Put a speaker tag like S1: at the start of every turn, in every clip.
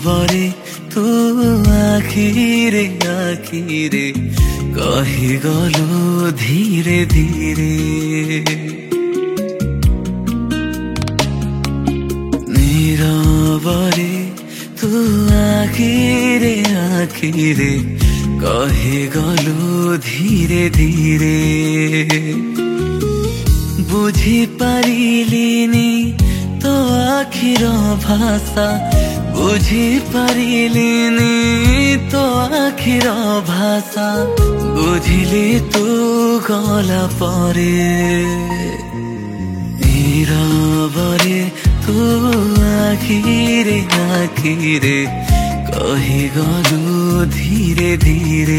S1: नीरवरे तू आखिरे आखिरे कहिगलु धीरे धीरे नीरवरे तू आखिरे आखिरे कहिगलु धीरे धीरे बुझी पारिलिनी तो आखिर भाषा बुझी पारिलिनी तो आखिर भाषा बुझिली तू गला परे नीरवरे तू आखिरे आखिरे कहिगलु धीरे धीरे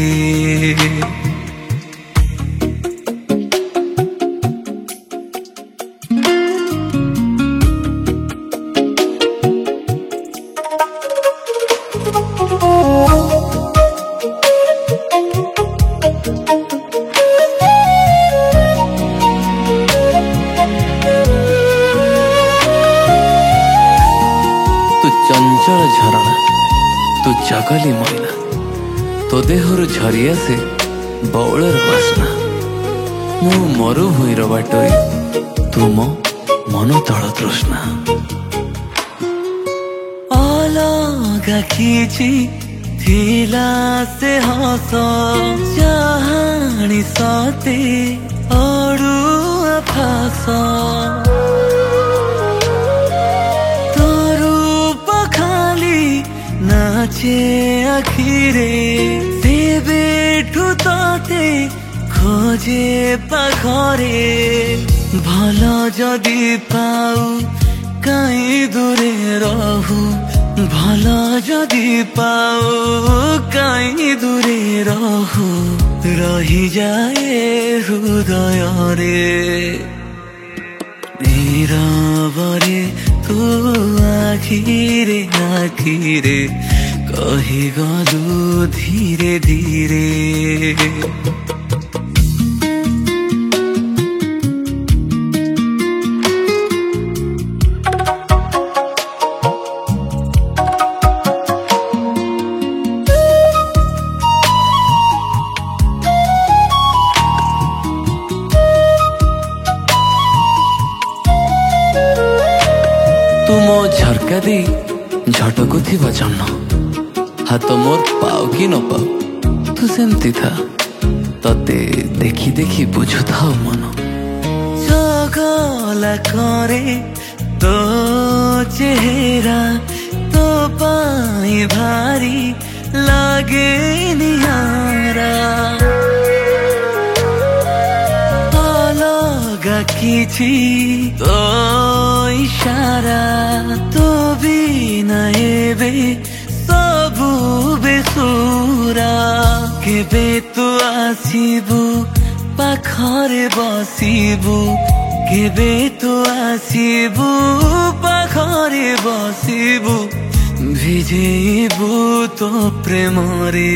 S1: चंचल झरणा तू जगली मैना तो देहरु झरिया से बौलर बासना मु मरुभूईर बाटोई तू मो मन तल तृष्णा अलगा खिची थिला से हस चाहानी सते अड़ुआ फास नाचे आखिरे से बेठु ताते खोजे पाखरे भल जदि पाऊ कहीं दूरे रहू भल जदि पाऊ कहीं दूरे रहू रही जाए हृदय रे नीरवरे तू आखिरे आखिरे कहिगलु धीरे धीरे तुम झरका दी झटकु थी जन्न हाथ मोर पाओ कि न पाओ तू सेमती था तते देखी देखी बुझु था मन जगला करे तो चेहरा तो पाई भारी लागे निहारा अलगा किछि तो इशारा तो बिना एबे सबु बेसुरा केबे तू आसिबु पाखरे बसिबु केबे तू आसिबु पाखरे बसिबु भिजेबु तो प्रेम रे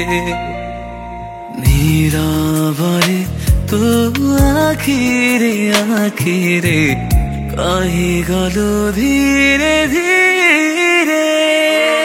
S1: नीरवरे तू आखिरे आखिरे कहिगलु धीरे धीरे